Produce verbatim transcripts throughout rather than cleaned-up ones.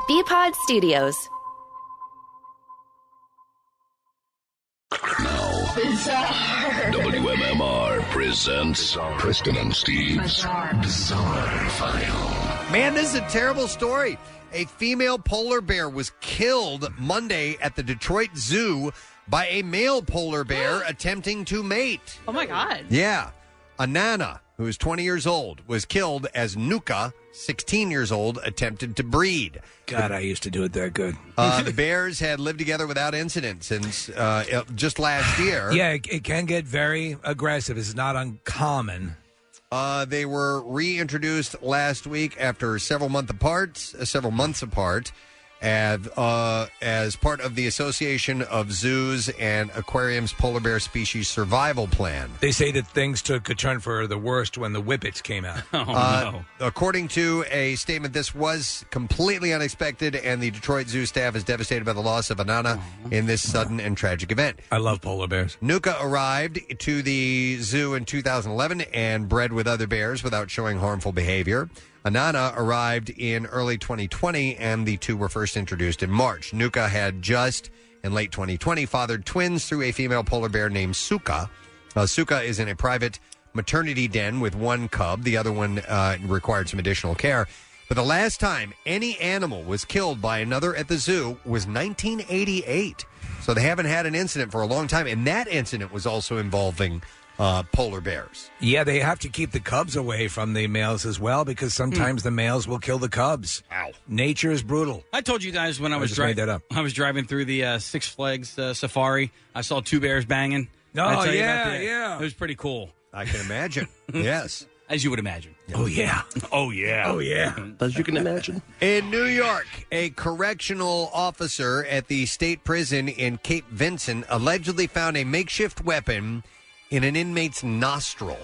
B-Pod Studios. Bizarre. W M M R presents Bizarre. Preston and Steve's Bizarre. Bizarre File. Man, this is a terrible story. A female polar bear was killed Monday at the Detroit Zoo by a male polar bear attempting to mate. Oh, my God. Yeah. Anana, who is twenty years old, was killed as Nuka, sixteen years old, attempted to breed. God, I used to do it that good. Uh, the bears had lived together without incident since uh, just last year. Yeah, it, it can get very aggressive. It's not uncommon. Uh, they were reintroduced last week after several months apart, uh, several months apart, as, uh, as part of the Association of Zoos and Aquariums Polar Bear Species Survival Plan. They say that things took a turn for the worst when the whippets came out. Oh, Uh, no. According to a statement, this was completely unexpected, and the Detroit Zoo staff is devastated by the loss of Anana in this sudden and tragic event. I love polar bears. Nuka arrived to the zoo in two thousand eleven and bred with other bears without showing harmful behavior. Anana arrived in early twenty twenty, and the two were first introduced in March. Nuka had just, in late twenty twenty, fathered twins through a female polar bear named Suka. Uh, Suka is in a private maternity den with one cub. The other one uh, required some additional care. But the last time any animal was killed by another at the zoo was nineteen eighty-eight. So they haven't had an incident for a long time. And that incident was also involving uh, polar bears. Yeah, they have to keep the cubs away from the males as well because sometimes the males will kill the cubs. Wow. Nature is brutal. I told you guys when I I was just made driving. that up. I was driving through the uh, Six Flags uh, Safari. I saw two bears banging. Oh, Did I tell you yeah, about that? yeah. It was pretty cool. I can imagine. Yes. As you would imagine. Oh, yeah. Oh, yeah. Oh, yeah. As you can imagine. In New York, a correctional officer at the state prison in Cape Vincent allegedly found a makeshift weapon in an inmate's nostril.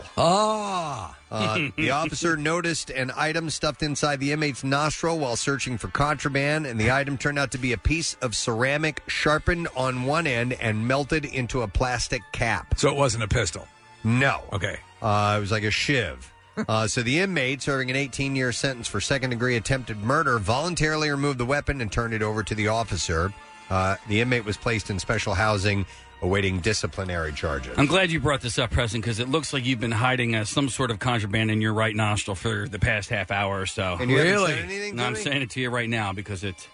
Ah. Uh, the officer noticed an item stuffed inside the inmate's nostril while searching for contraband, and the item turned out to be a piece of ceramic sharpened on one end and melted into a plastic cap. So it wasn't a pistol? No. Okay. Uh, it was like a shiv. Uh, so the inmate, serving an eighteen-year sentence for second-degree attempted murder, voluntarily removed the weapon and turned it over to the officer. Uh, the inmate was placed in special housing awaiting disciplinary charges. I'm glad you brought this up, Preston, because it looks like you've been hiding uh, some sort of contraband in your right nostril for the past half hour or so. And you haven't Really? said anything No, to I'm me? saying it to you right now because it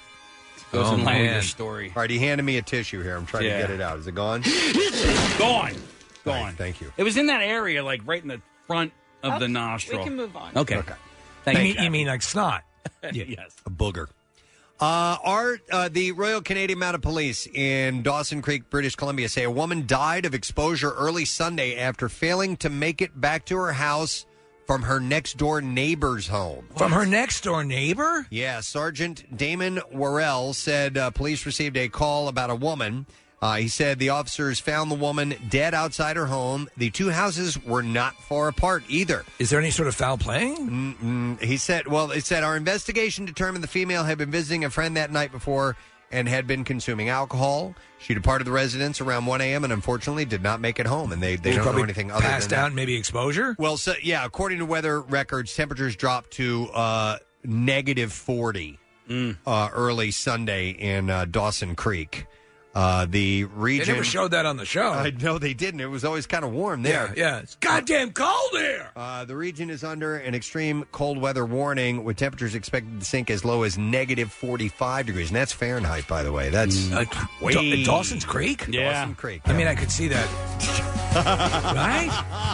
goes Oh, in line with man. your story. All right, he handed me a tissue here. I'm trying Yeah. to get it out. Is it gone? Gone. All Gone. right, thank you. It was in that area, like right in the front of the Okay, nostril. We can move on. Okay. Okay. Thank You you. mean, you mean like snot? Yes. A booger. Uh, our, uh, the Royal Canadian Mounted Police in Dawson Creek, British Columbia, say a woman died of exposure early Sunday after failing to make it back to her house from her next-door neighbor's home. From her next door neighbor? Yeah, Sergeant Damon Worrell said uh, police received a call about a woman. Uh, he said the officers found the woman dead outside her home. The two houses were not far apart either. Is there any sort of foul play? Mm-mm. He said, well, it said our investigation determined the female had been visiting a friend that night before and had been consuming alcohol. She departed the residence around one a.m. and unfortunately did not make it home. And they, they don't know Probably anything other passed than out, that. maybe exposure? Well, so, yeah, according to weather records, temperatures dropped to uh, negative forty uh, early Sunday in uh, Dawson Creek. Uh, the They region. never showed that on the show. I know they didn't. It was always kind of warm there. Yeah, yeah. It's goddamn cold here. Uh, the region is under an extreme cold weather warning with temperatures expected to sink as low as negative forty-five degrees. And that's Fahrenheit, by the way. That's Uh, way... Da- Dawson's Creek? Yeah. Dawson Creek. I mean, I could see that. Right?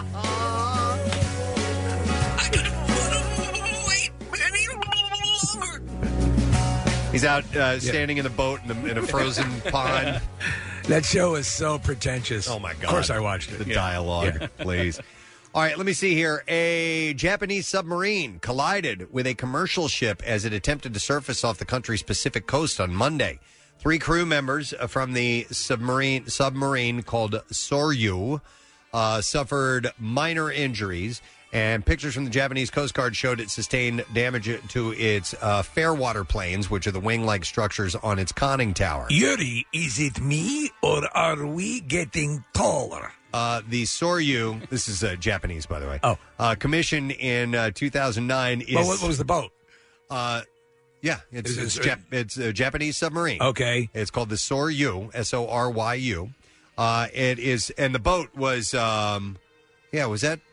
He's out uh, standing in the boat in, the, in a frozen pond. That show is so pretentious. Oh, my God. Of course I watched it. The Yeah. dialogue, Yeah. please. All right, let me see here. A Japanese submarine collided with a commercial ship as it attempted to surface off the country's Pacific coast on Monday. Three crew members from the submarine submarine called Soryu uh, suffered minor injuries, and pictures from the Japanese Coast Guard showed it sustained damage to its uh, fairwater planes, which are the wing-like structures on its conning tower. Yuri, is it me or are we getting taller? Uh, the Soryu, this is uh, Japanese, by the way. Oh. Uh, commissioned in uh, two thousand nine is... Well, what, what was the boat? Uh, Yeah, it's Is it's, it- Jap- it's a Japanese submarine. Okay. It's called the Soryu, S O R Y U. Uh, it is, and the boat was, um, yeah, was that?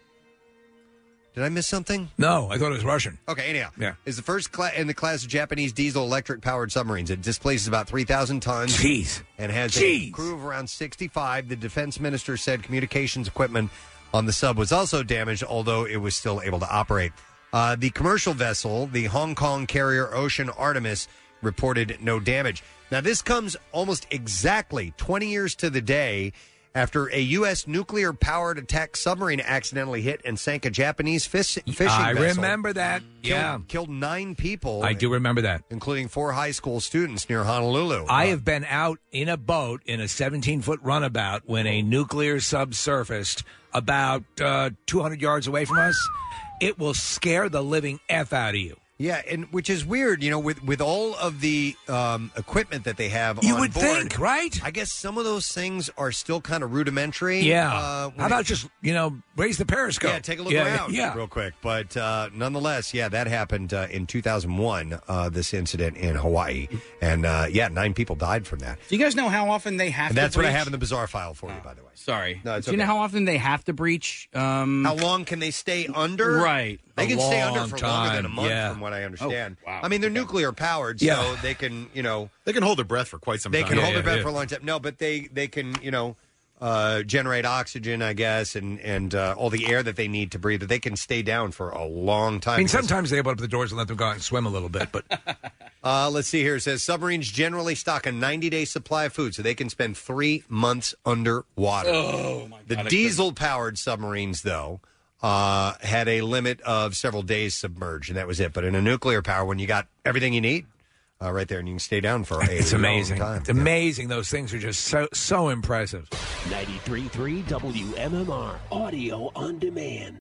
Did I miss something? No, I thought it was Russian. Okay, anyhow. Yeah. Is the first cla- in the class of Japanese diesel electric powered submarines. It displaces about three thousand tons. Jeez. And has Jeez. a crew of around sixty-five. The defense minister said communications equipment on the sub was also damaged, although it was still able to operate. Uh, the commercial vessel, the Hong Kong carrier Ocean Artemis, reported no damage. Now, this comes almost exactly twenty years to the day after a U S nuclear-powered attack submarine accidentally hit and sank a Japanese fish- fishing I vessel. remember that. Killed, Yeah. Killed nine people. I do remember that. Including four high school students near Honolulu. I Uh, have been out in a boat in a seventeen-foot runabout when a nuclear sub surfaced about uh, two hundred yards away from us. It will scare the living F out of you. Yeah, and which is weird, you know, with, with all of the um, equipment that they have You on would board, think, right? I guess some of those things are still kind of rudimentary. Yeah. Uh, when How about it- just, you know, raise the periscope? Yeah, take a look Yeah, around yeah. real quick. But uh, nonetheless, yeah, that happened uh, in two thousand one, uh, this incident in Hawaii. And, uh, yeah, nine people died from that. Do you guys know how often they have And to that's what I breach? have in the bizarre file for you, by the way. Sorry. No, it's Do you know okay. how often they have to breach? Um, How long can they stay under? Right. They A can stay long under for longer than a time, month, yeah. from what I understand. Oh, wow. I mean, they're nuclear powered, so Yeah. they can, you know, They can hold their breath for quite some they time. can Yeah, hold their yeah, breath yeah. for a long time. No, but they they can, you know, uh, generate oxygen, I guess, and and uh, all the air that they need to breathe. That they can stay down for a long time. I mean, Because- sometimes they open up the doors and let them go out and swim a little bit, but Uh, let's see here. It says submarines generally stock a ninety-day supply of food, so they can spend three months underwater. Oh, my God. The I diesel-powered submarines, though, uh, had a limit of several days submerged, and that was it. But in a nuclear power, when you got everything you need uh, right there, and you can stay down for a it's long amazing. time. It's amazing. Those things are just so so impressive. ninety-three point three W M M R Audio on Demand.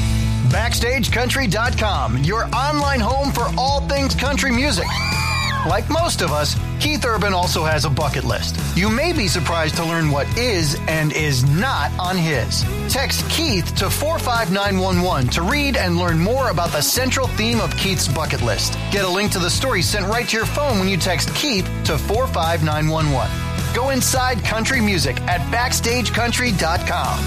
Backstage Country dot com, your online home for all things country music. Like most of us, Keith Urban also has a bucket list. You may be surprised to learn what is and is not on his. Text Keith to four five nine one one to read and learn more about the central theme of Keith's bucket list. Get a link to the story sent right to your phone when you text Keith to four five nine one one. Go inside country music at Backstage Country dot com.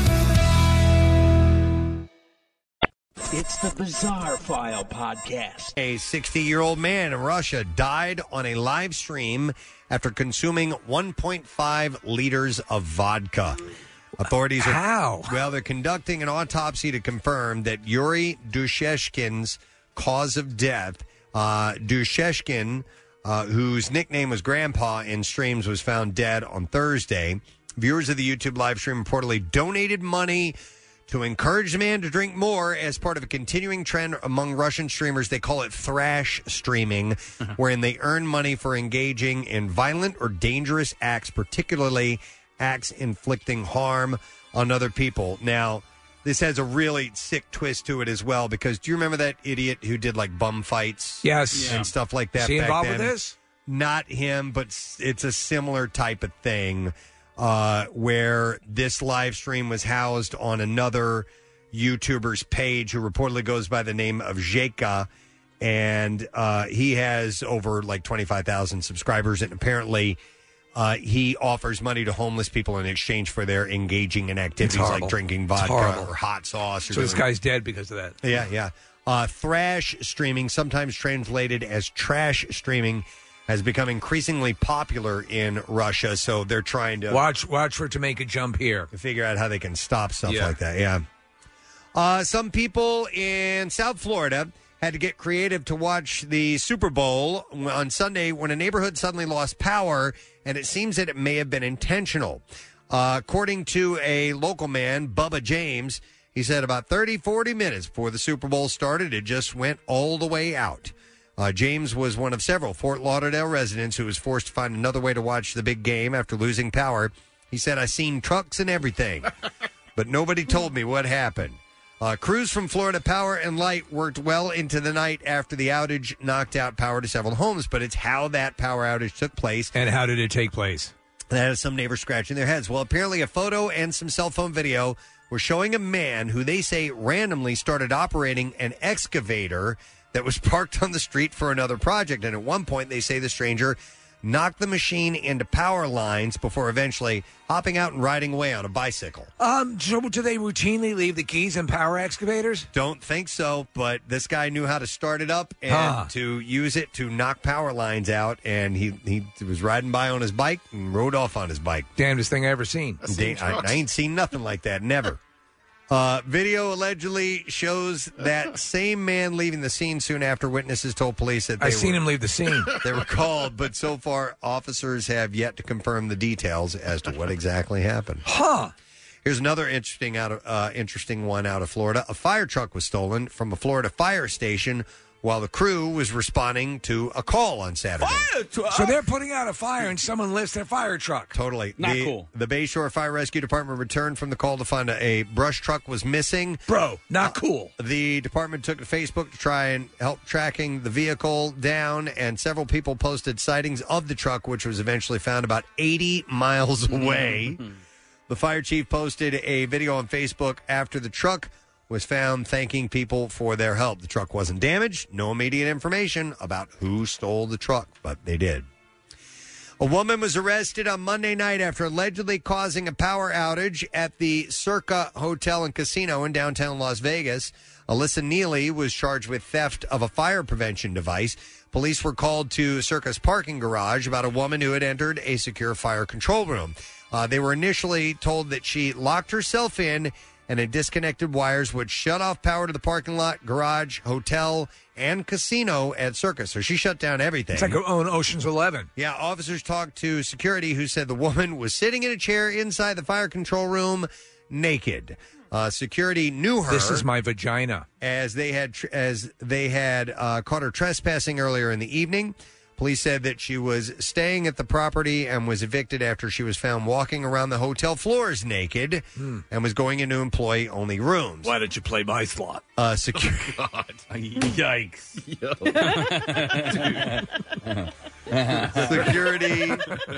It's the Bizarre File Podcast. A sixty-year-old man in Russia died on a live stream after consuming one point five liters of vodka. Authorities are How? well, they're conducting an autopsy to confirm that Yuri Dusheshkin's cause of death. Uh, Dusheshkin, uh, whose nickname was Grandpa in streams, was found dead on Thursday. Viewers of the YouTube live stream reportedly donated money to encourage the man to drink more as part of a continuing trend among Russian streamers. They call it thrash streaming, wherein they earn money for engaging in violent or dangerous acts, particularly acts inflicting harm on other people. Now, this has a really sick twist to it as well, because do you remember that idiot who did like bum fights? Yes. And stuff like that. Is he back involved then? with this? Not him, but s- it's a similar type of thing. Uh, where this live stream was housed on another YouTuber's page who reportedly goes by the name of Zheka, and uh, he has over like twenty-five thousand subscribers, and apparently uh, he offers money to homeless people in exchange for their engaging in activities like horrible. drinking It's vodka horrible. or hot sauce. Or So this something. guy's dead because of that. Yeah, yeah. Uh, thrash streaming, sometimes translated as trash streaming, has become increasingly popular in Russia. So they're trying to Watch, watch for it to make a jump here. to figure out how they can stop stuff Yeah. like that. Yeah. Uh, some people in South Florida had to get creative to watch the Super Bowl on Sunday when a neighborhood suddenly lost power, and it seems that it may have been intentional. Uh, according to a local man, Bubba James, he said about thirty, forty minutes before the Super Bowl started, it just went all the way out. Uh, James was one of several Fort Lauderdale residents who was forced to find another way to watch the big game after losing power. He said, I seen trucks and everything, but nobody told me what happened. Uh, crews from Florida Power and Light worked well into the night after the outage knocked out power to several homes, but it's how that power outage took place. And how did it take place? That has some neighbors scratching their heads. Well, apparently a photo and some cell phone video were showing a man who they say randomly started operating an excavator that was parked on the street for another project. And at one point, they say the stranger knocked the machine into power lines before eventually hopping out and riding away on a bicycle. Um, so do they routinely leave the keys in power excavators? Don't think so, but this guy knew how to start it up and Huh. to use it to knock power lines out, and he, he was riding by on his bike and rode off on his bike. Damnedest thing I ever seen. Da- I, I ain't seen nothing like that, never. Uh, video allegedly shows that same man leaving the scene soon after witnesses told police that they I seen were, him leave the scene. They were called, but so far officers have yet to confirm the details as to what exactly happened. Huh. Here's another interesting out of uh, interesting one out of Florida. A fire truck was stolen from a Florida fire station while the crew was responding to a call on Saturday. So they're putting out a fire and someone lifts their fire truck. Totally. Not the, cool. The Bayshore Fire Rescue Department returned from the call to find a, a brush truck was missing. Bro, not Uh, cool. The department took to Facebook to try and help tracking the vehicle down, and several people posted sightings of the truck, which was eventually found about eighty miles away. The fire chief posted a video on Facebook after the truck was found, thanking people for their help. The truck wasn't damaged. No immediate information about who stole the truck, but they did. A woman was arrested on Monday night after allegedly causing a power outage at the Circa Hotel and Casino in downtown Las Vegas. Alyssa Neely was charged with theft of a fire prevention device. Police were called to Circa's parking garage about a woman who had entered a secure fire control room. Uh, they were initially told that she locked herself in and had disconnected wires which shut off power to the parking lot, garage, hotel, and casino at Circa. So she shut down everything. It's like her own Ocean's Eleven. Yeah, officers talked to security who said the woman was sitting in a chair inside the fire control room naked. Uh, security knew her. This is my vagina. As they had tr- as they had uh, caught her trespassing earlier in the evening. Police said that she was staying at the property and was evicted after she was found walking around the hotel floors naked Hmm. and was going into employee-only rooms. Why did you play my slot? Uh, secure- Yikes. Security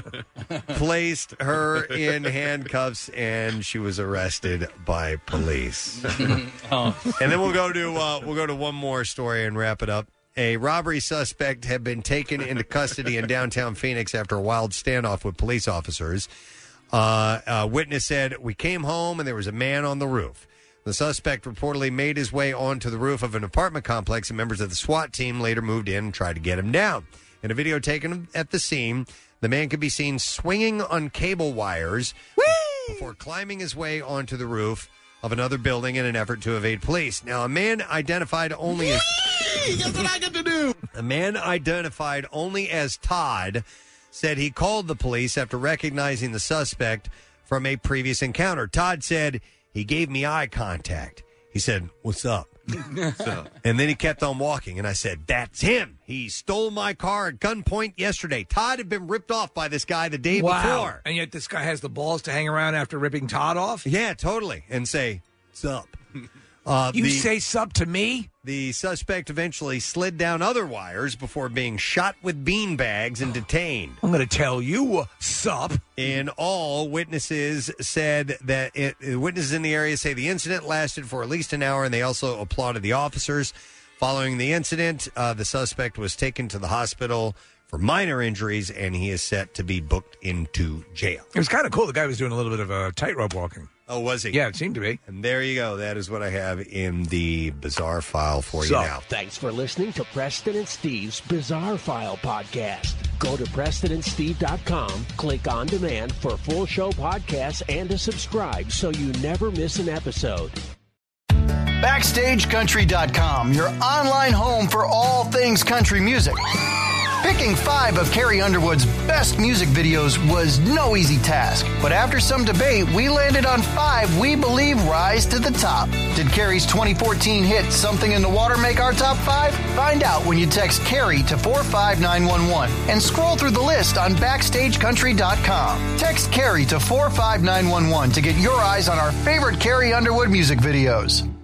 placed her in handcuffs, and she was arrested by police. Oh. And then we'll go to uh, we'll go to one more story and wrap it up. A robbery suspect had been taken into custody in downtown Phoenix after a wild standoff with police officers. Uh, a witness said, "We came home and there was a man on the roof." The suspect reportedly made his way onto the roof of an apartment complex, and members of the SWAT team later moved in and tried to get him down. In a video taken at the scene, the man could be seen swinging on cable wires Whee! before climbing his way onto the roof of another building in an effort to evade police. Now, a man identified only as That's what I get to do. a man identified only as Todd said he called the police after recognizing the suspect from a previous encounter. Todd said he gave me eye contact. He said, "What's up?" And then he kept on walking, and I said, "That's him. He stole my car at gunpoint yesterday." Todd had been ripped off by this guy the day Wow. before. And yet this guy has the balls to hang around after ripping Todd off? Yeah, totally. And say, "What's up?" Uh, You the, say sup to me? The suspect eventually slid down other wires before being shot with beanbags and detained. I'm going to tell you, uh, sup. In all, witnesses said that it, witnesses in the area say the incident lasted for at least an hour, and they also applauded the officers. Following the incident, uh, the suspect was taken to the hospital for minor injuries, and he is set to be booked into jail. It was kind of cool. The guy was doing a little bit of uh, tightrope walking. Oh, was he? Yeah, it seemed to be. And there you go. That is what I have in the bizarre file for you So, now. thanks for listening to Preston and Steve's Bizarre File podcast. Go to preston and steve dot com, click on demand for full show podcasts and to subscribe so you never miss an episode. Backstage Country dot com, your online home for all things country music. Picking five of Carrie Underwood's best music videos was no easy task, but after some debate, we landed on five we believe rise to the top. Did Carrie's twenty fourteen hit Something in the Water make our top five? Find out when you text Carrie to four five nine one one and scroll through the list on Backstage Country dot com. Text Carrie to four five nine one one to get your eyes on our favorite Carrie Underwood music videos.